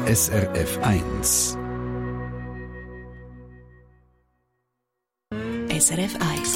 SRF 1. SRF 1.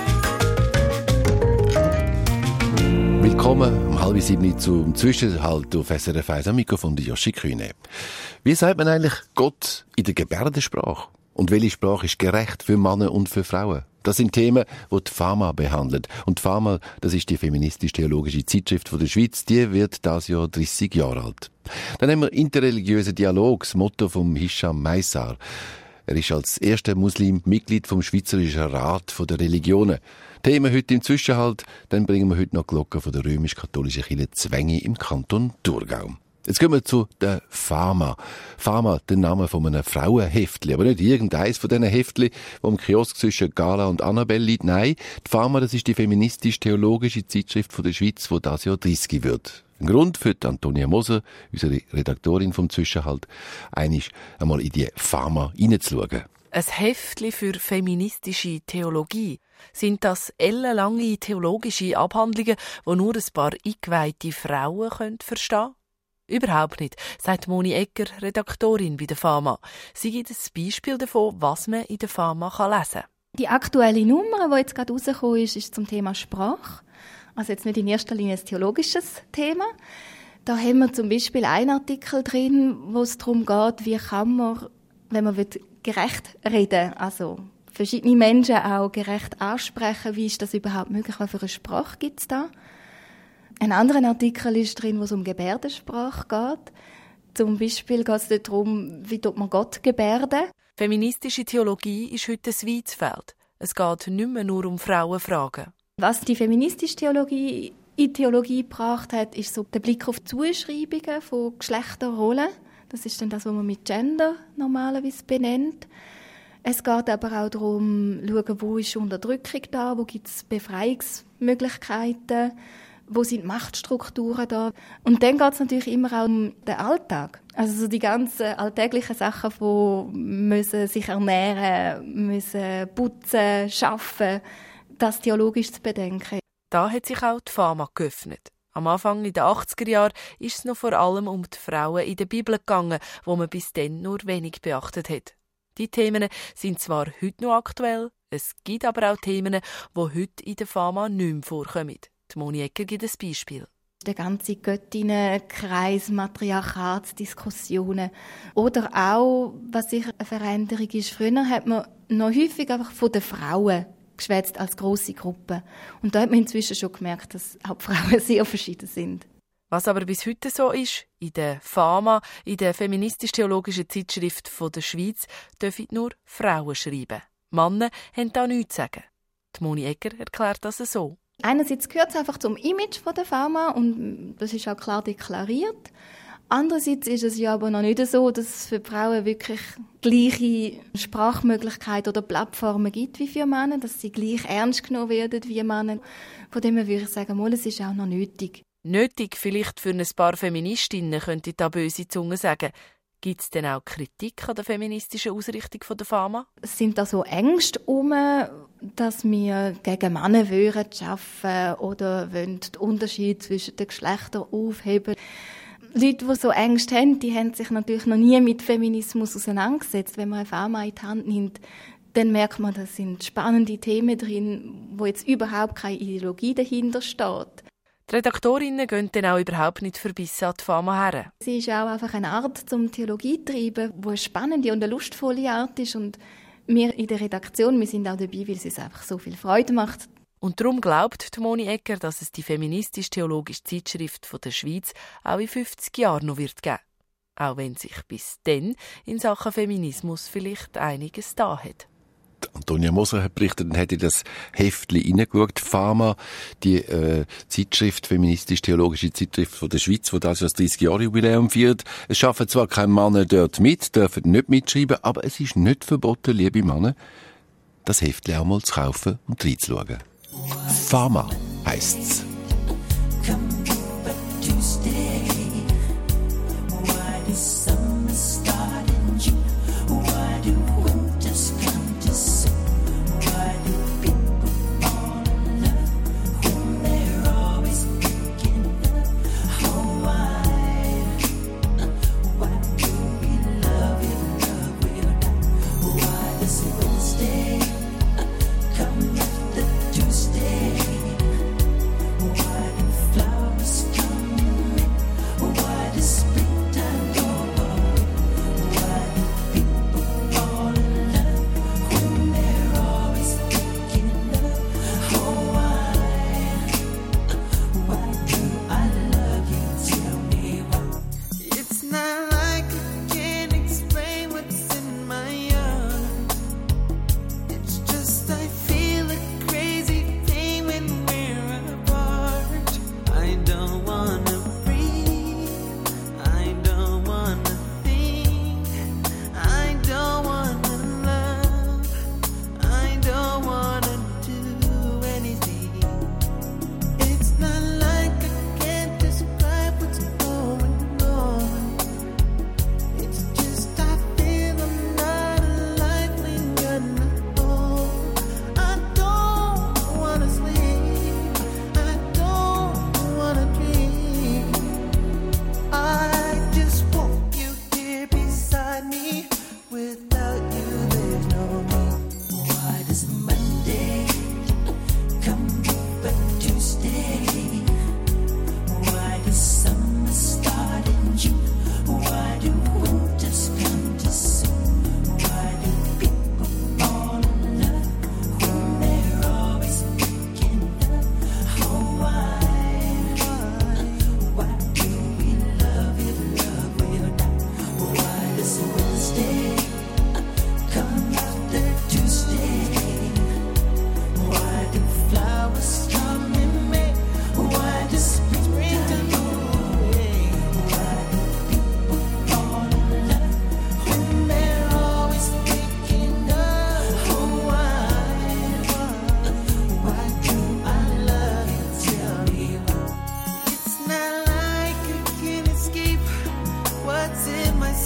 Willkommen um 6:30 zum Zwischenhalt auf SRF 1 am Mikrofon von Joshi Kühne. Wie sagt man eigentlich Gott in der Gebärdensprache? Und welche Sprache ist gerecht für Männer und für Frauen? Das sind Themen, die die FAMA behandelt. Und die FAMA, das ist die feministisch-theologische Zeitschrift von der Schweiz, die wird dieses Jahr 30 Jahre alt. Dann haben wir interreligiösen Dialog, das Motto von Hisham Maisar. Er ist als erster Muslim Mitglied vom Schweizerischen Rat der Religionen. Themen heute im Zwischenhalt, dann bringen wir heute noch die Glocke von der römisch-katholischen Kirche Zwängi im Kanton Thurgau. Jetzt kommen wir zu der FAMA. FAMA, der Name von einem Frauenheftli, aber nicht irgendeins von diesen Heftli, die im Kiosk zwischen Gala und Annabelle liegt. Nein, die FAMA, das ist die feministisch-theologische Zeitschrift von der Schweiz, die dieses Jahr 30 wird. Ein Grund für Antonia Moser, unsere Redaktorin vom Zwischenhalt, einmal in die FAMA hineinzuschauen. Ein Heftli für feministische Theologie. Sind das ellenlange theologische Abhandlungen, die nur ein paar eingeweihte Frauen verstehen können? Überhaupt nicht, sagt Moni Egger, Redaktorin bei der FAMA. Sie gibt ein Beispiel davon, was man in der FAMA lesen kann. Die aktuelle Nummer, die jetzt gerade rausgekommen ist zum Thema Sprache. Also jetzt nicht in erster Linie ein theologisches Thema. Da haben wir zum Beispiel einen Artikel drin, wo es darum geht, wie kann man, wenn man gerecht reden will, also verschiedene Menschen auch gerecht ansprechen, wie ist das überhaupt möglich, was für eine Sprache gibt es da? Ein anderer Artikel ist drin, wo es um Gebärdensprache geht. Zum Beispiel geht es darum, wie man Gott gebärden. Feministische Theologie ist heute ein weites Feld. Es geht nicht mehr nur um Frauenfragen. Was die feministische Theologie in Theologie gebracht hat, ist so der Blick auf Zuschreibungen von Geschlechterrollen. Das ist dann das, was man mit Gender normalerweise benennt. Es geht aber auch darum, zu schauen, wo ist Unterdrückung da, wo gibt es Befreiungsmöglichkeiten, wo sind Machtstrukturen da. Und dann geht es natürlich immer auch um den Alltag. Also so die ganzen alltäglichen Sachen, wo müssen sich ernähren, müssen putzen, arbeiten, das theologisch zu bedenken. Da hat sich auch die FAMA geöffnet. Am Anfang in den 80er Jahren ist es noch vor allem um die Frauen in der Bibel gegangen, wo man bis dann nur wenig beachtet hat. Die Themen sind zwar heute noch aktuell, es gibt aber auch Themen, die heute in der FAMA nicht mehr vorkommen. Die Moni Egger gibt ein Beispiel. Der ganze Göttinnenkreis, Matriarchatsdiskussionen. Oder auch, was sicher eine Veränderung ist, früher hat man noch häufig einfach von den Frauen geschwätzt als grosse Gruppe. Und da hat man inzwischen schon gemerkt, dass auch die Frauen sehr verschieden sind. Was aber bis heute so ist, in der FAMA, in der feministisch-theologischen Zeitschrift von der Schweiz, dürfen nur Frauen schreiben. Männer haben da nichts zu sagen. Die Moni Egger erklärt das so. Einerseits gehört es einfach zum Image von der FAMA und das ist auch klar deklariert. Andererseits ist es ja aber noch nicht so, dass es für die Frauen wirklich gleiche Sprachmöglichkeiten oder Plattformen gibt wie für Männer, dass sie gleich ernst genommen werden wie Männer. Von dem her würde ich sagen, es ist auch noch nötig. Nötig vielleicht für ein paar Feministinnen, könnte da böse Zunge sagen. Gibt es denn auch Kritik an der feministischen Ausrichtung von der FAMA? Es sind da so Ängste dass wir gegen Männer arbeiten oder wollen den Unterschied zwischen den Geschlechtern aufheben. Leute, die so Ängste haben, die haben sich natürlich noch nie mit Feminismus auseinandergesetzt. Wenn man eine FAMA in die Hand nimmt, dann merkt man, da sind spannende Themen drin, wo jetzt überhaupt keine Ideologie dahinter steht. Die Redaktorinnen gehen dann auch überhaupt nicht verbissen an die FAMA her. Sie ist auch einfach eine Art zum Theologie zu treiben, die eine spannende und eine lustvolle Art ist. Und wir in der Redaktion, wir sind auch dabei, weil es uns einfach so viel Freude macht. Und darum glaubt die Moni Egger, dass es die feministisch-theologische Zeitschrift von der Schweiz auch in 50 Jahren noch wird geben. Auch wenn sich bis dann in Sachen Feminismus vielleicht einiges da hat. Antonia Moser hat berichtet und hat in das Heftli reingeschaut. FAMA, die Zeitschrift, feministisch-theologische Zeitschrift von der Schweiz, die das 30-Jahre-Jubiläum feiert. Es schaffen zwar keine Männer dort mit, dürfen nicht mitschreiben, aber es ist nicht verboten, liebe Männer, das Heftli auch mal zu kaufen und reinzuschauen. FAMA heisst's.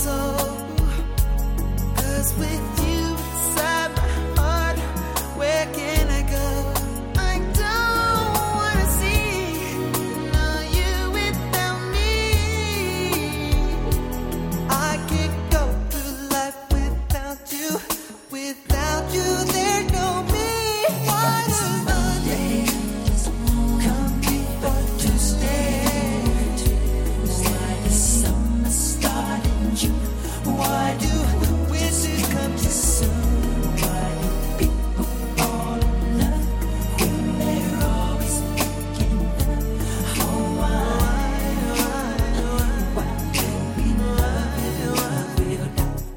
soul. 'Cause with you inside my heart, where can I go? I don't wanna see you without me. I can't go through life without you. Without you, there's no me. Why do Mondays come before Tuesday? Why does summer start in June? Why do winters come too soon? Why do people fall in love when they're always picking up? Oh, why do we love you?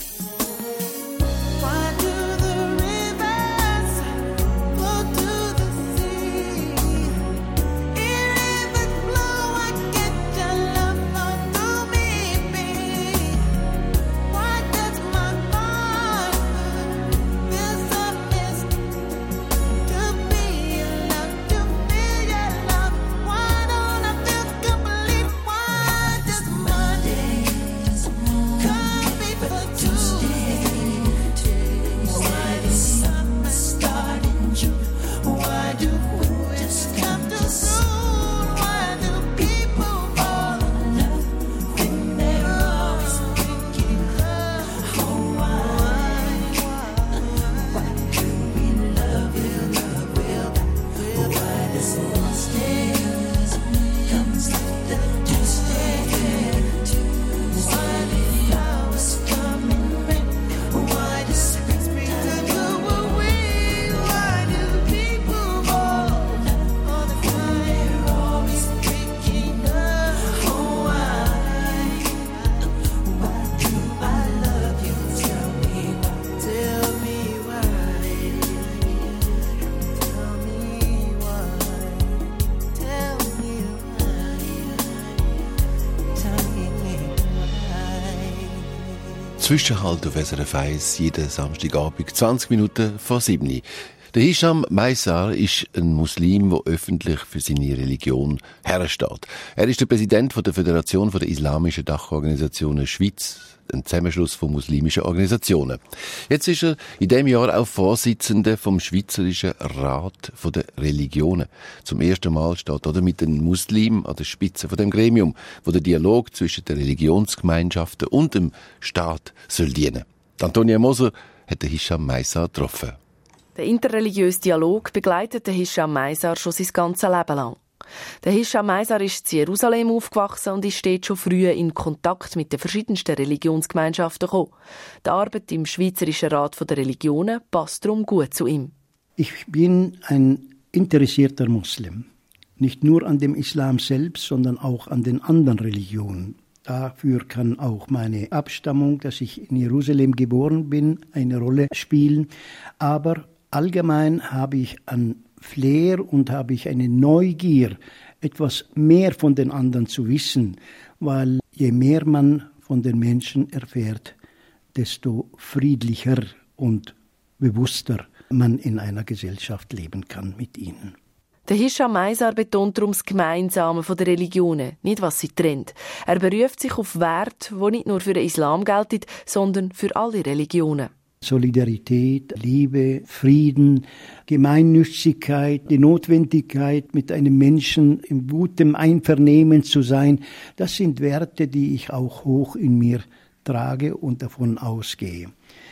Why do the rivers flow to the sea? In rivers flow, I get your love flow through me, babe. Why does my heart feel so missed? To be your love, to feel your love. Why don't I feel complete? Why does Mondays come before Tuesday? Why does summer start in June? Why do winters come too soon? Why do people fall in love when they're always picking up? Oh, why do we love you? Why does Wednesdays comes after Tuesday? Why do flowers come in rain? Why does spring go away? Why do people fall all the time? They're always picking up. Oh, why do I love you? Tell me why. Tell me why. Tell me why. Tell me why. Tell me why. Zwischenhalt auf SRF 1, jeden Samstagabend, 20 Minuten vor 7. Der Hisham Maisar ist ein Muslim, der öffentlich für seine Religion hersteht. Er ist der Präsident der Föderation der Islamischen Dachorganisationen Schweiz, ein Zusammenschluss von muslimischen Organisationen. Jetzt ist er in diesem Jahr auch Vorsitzender vom Schweizerischen Rat der Religionen. Zum ersten Mal steht damit ein Muslim an der Spitze von dem Gremium, wo der Dialog zwischen den Religionsgemeinschaften und dem Staat soll dienen. Antonia Moser hat den Hisham Maisar getroffen. Der interreligiöse Dialog begleitet den Hisham Maisar schon sein ganzes Leben lang. Der Hisham Maisar ist in Jerusalem aufgewachsen und ist dort schon früh in Kontakt mit den verschiedensten Religionsgemeinschaften gekommen. Die Arbeit im Schweizerischen Rat der Religionen passt darum gut zu ihm. Ich bin ein interessierter Muslim. Nicht nur an dem Islam selbst, sondern auch an den anderen Religionen. Dafür kann auch meine Abstammung, dass ich in Jerusalem geboren bin, eine Rolle spielen. Aber allgemein habe ich an Flair und habe ich eine Neugier, etwas mehr von den anderen zu wissen, weil je mehr man von den Menschen erfährt, desto friedlicher und bewusster man in einer Gesellschaft leben kann mit ihnen. Der Hisham Maisar betont darum das Gemeinsame der Religionen, nicht was sie trennt. Er beruft sich auf Werte, die nicht nur für den Islam gelten, sondern für alle Religionen. Solidarität, Liebe, Frieden, Gemeinnützigkeit, die Notwendigkeit, mit einem Menschen in gutem Einvernehmen zu sein, das sind Werte, die ich auch hoch in mir trage und davon ausgehe.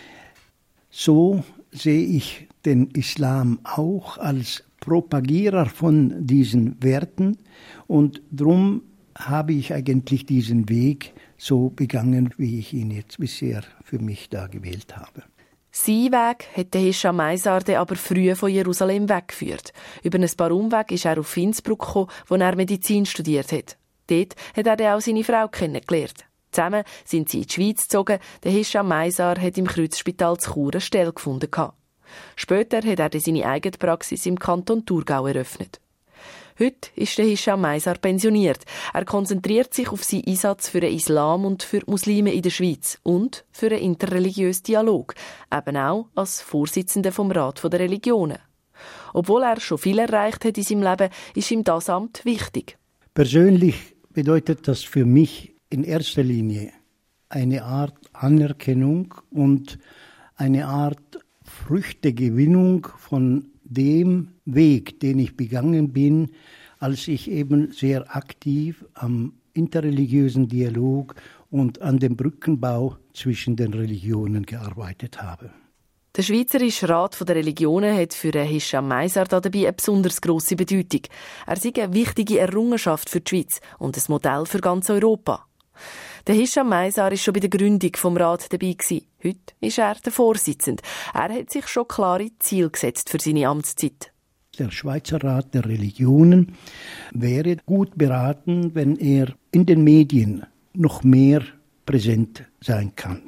So sehe ich den Islam auch als Propagierer von diesen Werten und darum habe ich eigentlich diesen Weg so begangen, wie ich ihn jetzt bisher für mich da gewählt habe. Sein Weg hat der Hisham Maisar aber früh von Jerusalem weggeführt. Über ein paar Umwege ist er auf Innsbruck gekommen, wo er Medizin studiert hat. Dort hat er dann auch seine Frau kennengelernt. Zusammen sind sie in die Schweiz gezogen. Der Hisham Maisar hat im Kreuzspital zu Chur eine Stelle gefunden. Später hat er dann seine eigene Praxis im Kanton Thurgau eröffnet. Heute ist der Hisham Maisar pensioniert. Er konzentriert sich auf seinen Einsatz für den Islam und für die Muslime in der Schweiz und für einen interreligiösen Dialog, eben auch als Vorsitzender vom Rat der Religionen. Obwohl er schon viel erreicht hat in seinem Leben, ist ihm das Amt wichtig. Persönlich bedeutet das für mich in erster Linie eine Art Anerkennung und eine Art Früchtegewinnung von dem Weg, den ich begangen bin, als ich eben sehr aktiv am interreligiösen Dialog und an dem Brückenbau zwischen den Religionen gearbeitet habe. Der Schweizerische Rat der Religionen hat für Hisham Meisar dabei eine besonders grosse Bedeutung. Er sei eine wichtige Errungenschaft für die Schweiz und ein Modell für ganz Europa. Der Hisham Meisar war schon bei der Gründung des Rats dabei gewesen. Heute ist er der Vorsitzende. Er hat sich schon klare Ziele gesetzt für seine Amtszeit. Der Schweizer Rat der Religionen wäre gut beraten, wenn er in den Medien noch mehr präsent sein kann.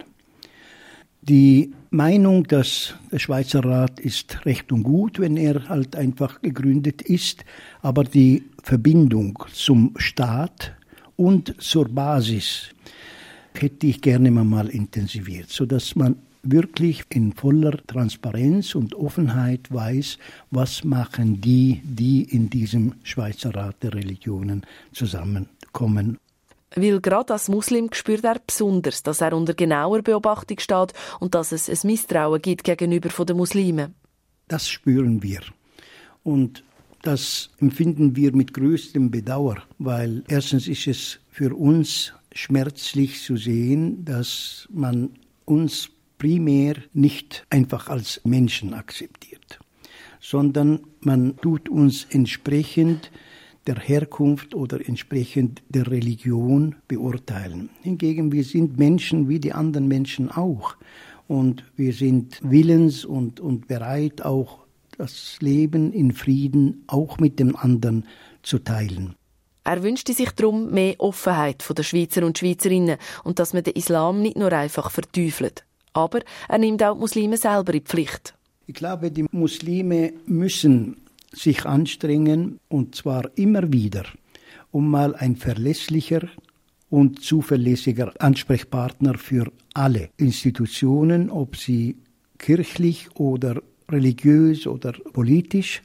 Die Meinung, dass der Schweizer Rat ist recht und gut, wenn er halt einfach gegründet ist, aber die Verbindung zum Staat und zur Basis hätte ich gerne mal intensiviert, sodass man wirklich in voller Transparenz und Offenheit weiß, was machen die in diesem Schweizer Rat der Religionen zusammenkommen. Weil gerade als Muslim spürt er besonders, dass er unter genauer Beobachtung steht und dass es ein Misstrauen gibt gegenüber den Muslimen. Das spüren wir. Und das empfinden wir mit größtem Bedauer, weil erstens ist es für uns schmerzlich zu sehen, dass man uns primär nicht einfach als Menschen akzeptiert, sondern man tut uns entsprechend der Herkunft oder entsprechend der Religion beurteilen. Hingegen, wir sind Menschen wie die anderen Menschen auch. Und wir sind willens und bereit, auch das Leben in Frieden auch mit dem anderen zu teilen. Er wünschte sich darum mehr Offenheit von den Schweizer und Schweizerinnen und dass man den Islam nicht nur einfach verteufelt. Aber er nimmt auch die Muslime selber in die Pflicht. Ich glaube, die Muslime müssen sich anstrengen, und zwar immer wieder, um mal ein verlässlicher und zuverlässiger Ansprechpartner für alle Institutionen, ob sie kirchlich oder religiös oder politisch.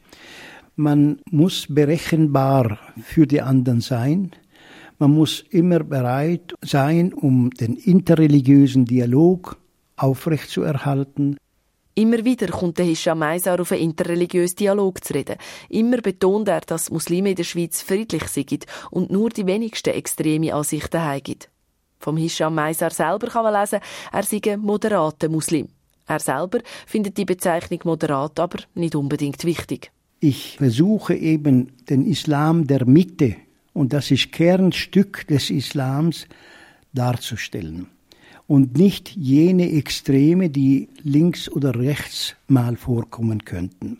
Man muss berechenbar für die anderen sein. Man muss immer bereit sein, um den interreligiösen Dialog aufrechtzuerhalten. Immer wieder kommt der Hisham Meisar auf einen interreligiösen Dialog zu reden. Immer betont er, dass Muslime in der Schweiz friedlich sind und nur die wenigsten extreme Ansichten haben. Vom Hisham Meisar selber kann man lesen, er sei ein moderater Muslim. Er selber findet die Bezeichnung moderat aber nicht unbedingt wichtig. Ich versuche eben den Islam der Mitte, und das ist Kernstück des Islams, darzustellen. Und nicht jene Extreme, die links oder rechts mal vorkommen könnten.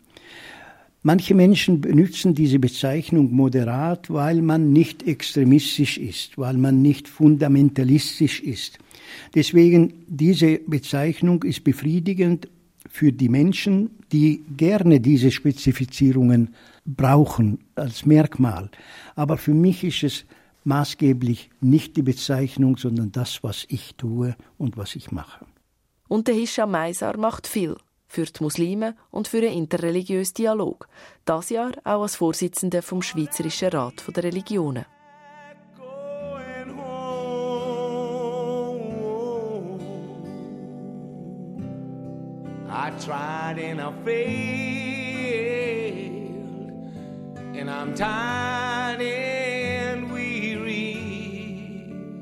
Manche Menschen benutzen diese Bezeichnung moderat, weil man nicht extremistisch ist, weil man nicht fundamentalistisch ist. Deswegen, diese Bezeichnung ist befriedigend für die Menschen, die gerne diese Spezifizierungen brauchen als Merkmal. Aber für mich ist es maßgeblich nicht die Bezeichnung, sondern das, was ich tue und was ich mache. Und der Hisham Meisar macht viel für die Muslime und für einen interreligiösen Dialog. Das Jahr auch als Vorsitzender vom Schweizerischen Rat der Religionen. I tried and I failed, and I'm tired and weary.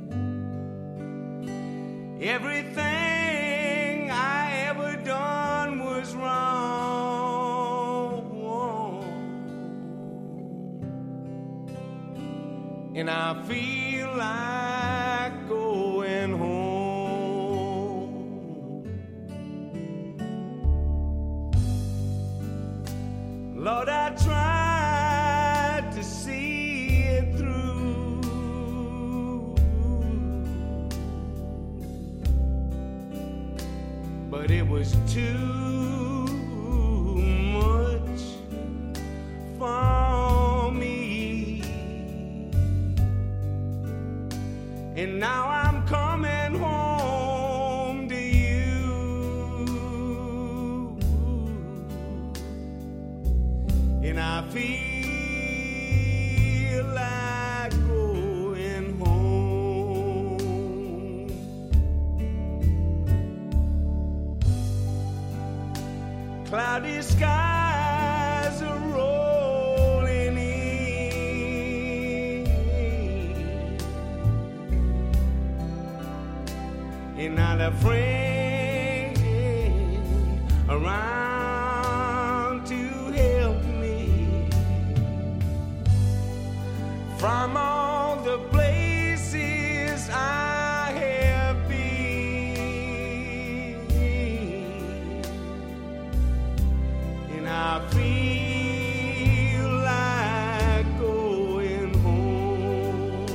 Everything I ever done was wrong, and I feel like going home. Lord, I tried to see it through, but it was too much for me. And now I'm coming home to you, and I feel like going home. cloudy skies are rolling in, and not a friend around to help me from all the places I have been, and I feel like going home.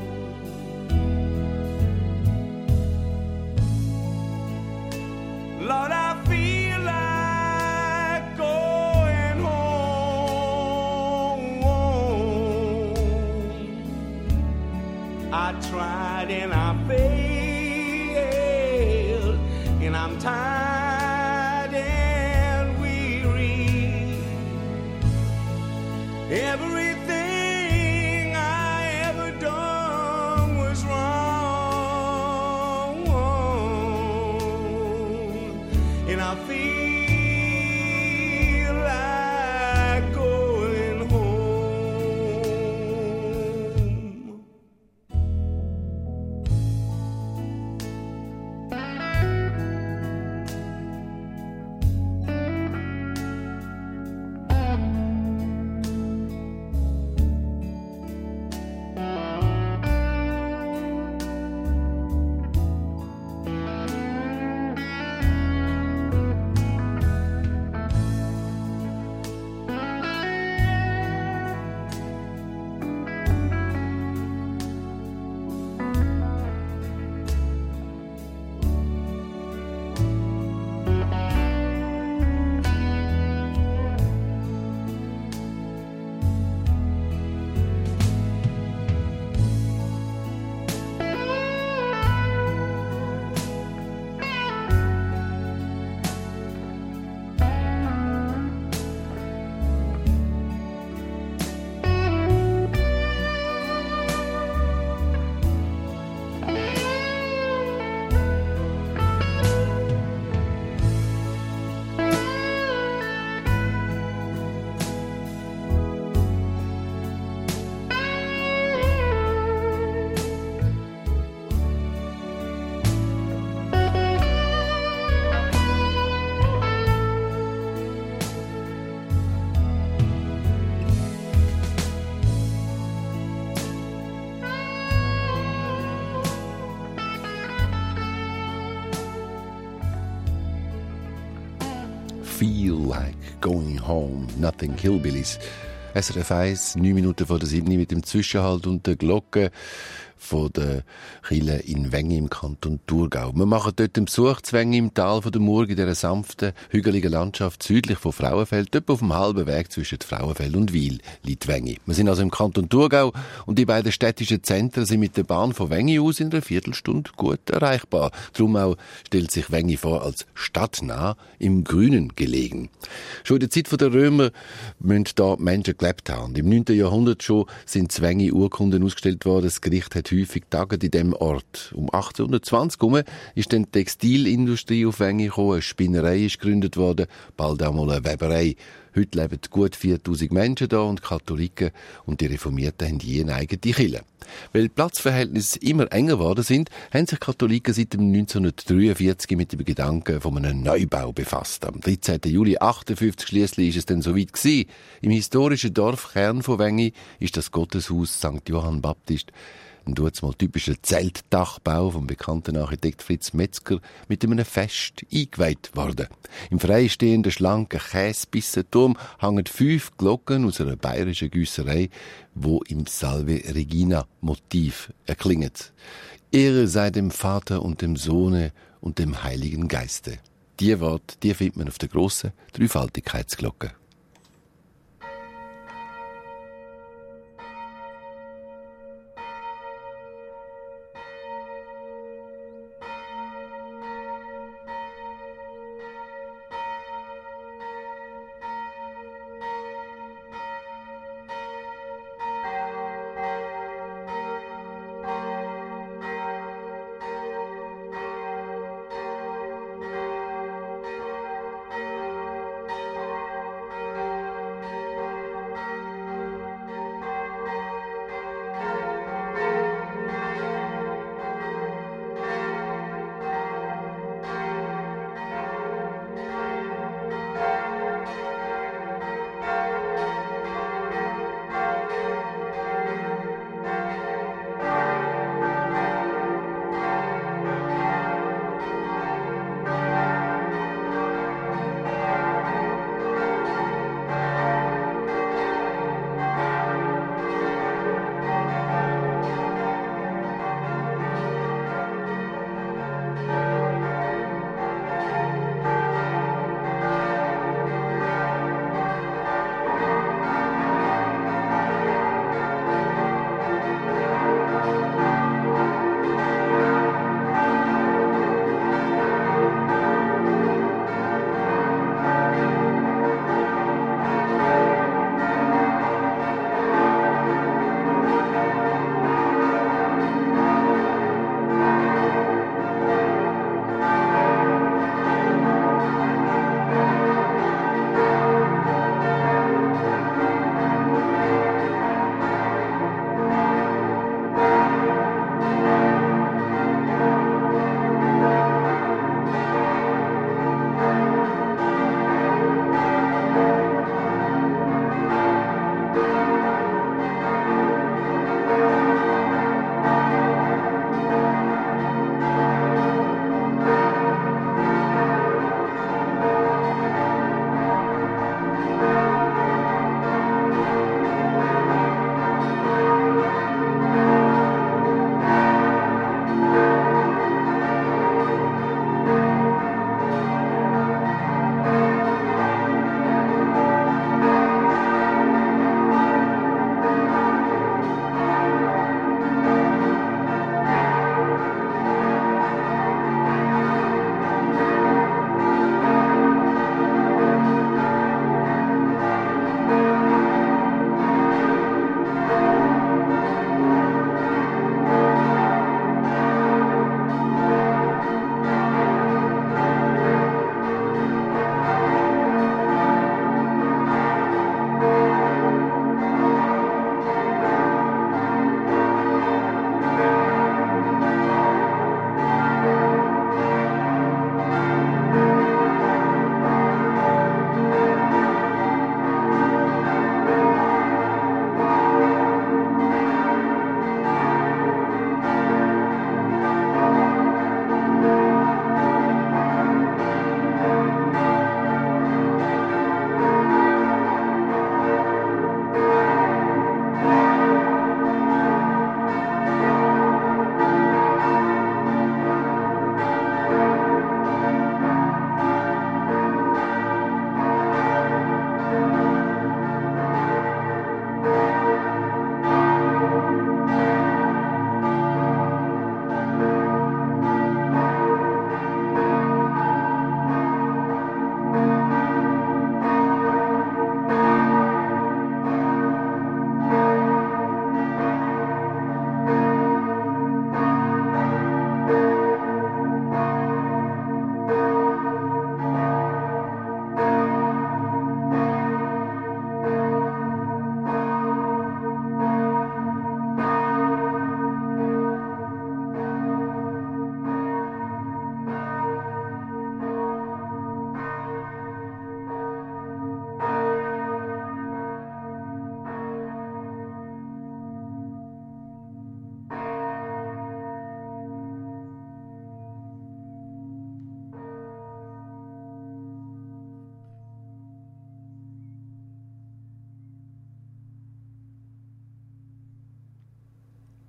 Lord, I feel like going home. I tried and I failed, and I'm tired and weary. Everything I ever done was wrong, and I feel like going home. Feel like going home, Nothing Hillbillies. SRF 1, 9 Minuten vor der 7 mit dem Zwischenhalt und der Glocke von der Kirche in Wengi im Kanton Thurgau. Wir machen dort einen Besuch zu Wengi im Tal von der Murg in dieser sanften, hügeligen Landschaft südlich von Frauenfeld. Dort auf dem halben Weg zwischen Frauenfeld und Wil liegt Wengi. Wir sind also im Kanton Thurgau und die beiden städtischen Zentren sind mit der Bahn von Wengi aus in einer Viertelstunde gut erreichbar. Darum auch stellt sich Wengi vor als stadtnah im Grünen gelegen. Schon in der Zeit der Römer müssen da Menschen gelebt haben. Und im 9. Jahrhundert schon sind zu Wengi Urkunden ausgestellt worden. Das Gericht hat häufig getagt in diesem Ort. Um 1820 herum ist dann die Textilindustrie auf Wengi gekommen, eine Spinnerei ist gegründet worden, bald auch mal eine Weberei. Heute leben gut 4000 Menschen da und Katholiken und die Reformierten haben je eine eigene Kirche. Weil die Platzverhältnisse immer enger geworden sind, haben sich Katholiken seit dem 1943 mit dem Gedanken von einem Neubau befasst. Am 13. Juli 1958 schliesslich ist es dann soweit gewesen. Im historischen Dorfkern von Wengi ist das Gotteshaus St. Johann Baptist, ein mal typischer Zeltdachbau vom bekannten Architekt Fritz Metzger mit einem Fest eingeweiht worden. Im freistehenden, schlanken Käsebissenturm hängen 5 Glocken aus einer bayerischen Güsserei, wo im Salve Regina Motiv erklingen. Ehre sei dem Vater und dem Sohne und dem Heiligen Geiste. Die Worte, die findet man auf der grossen Dreifaltigkeitsglocke.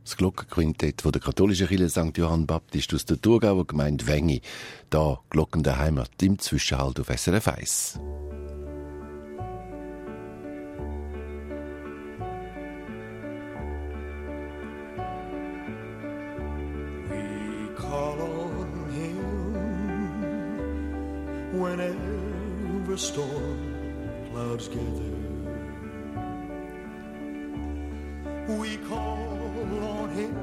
Das Glockenquintett von der katholischen Kirche St. Johann Baptist aus der Thurgauer Gemeinde Wengi. Da Glocken der Heimat im Zwischenhalt auf SRF 1. We call on him whenever storm clouds gather. We call on him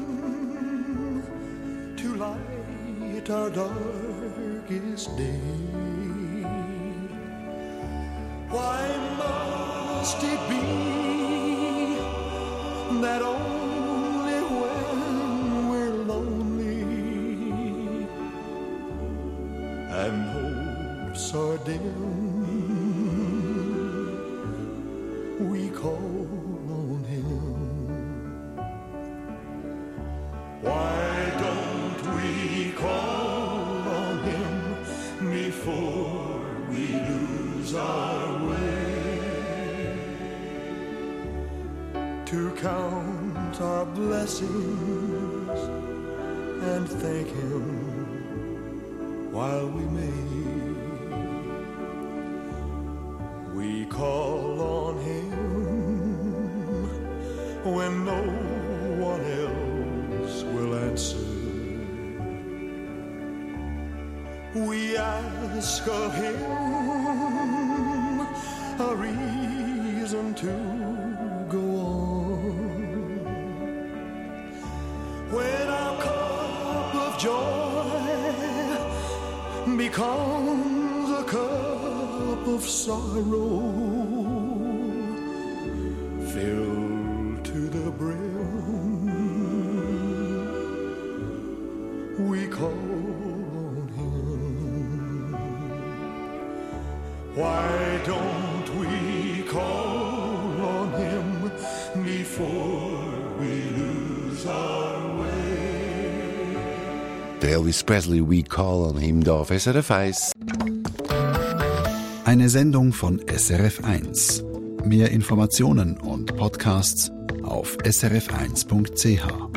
to light our darkest day. Why must it be that only when we're lonely and hopes are dim we call on him? Why don't we call on him before we lose our way? To count our blessings and thank him while we may. We call on him when no one else will answer. We ask of him a reason to go on. When our cup of joy becomes a cup of sorrow, filled to the brim, we call on him. Why don't we call on him before we lose our way? Der Elvis Presley, We Call on Him, da auf SRF 1. Eine Sendung von SRF 1. Mehr Informationen und Podcasts auf srf1.ch.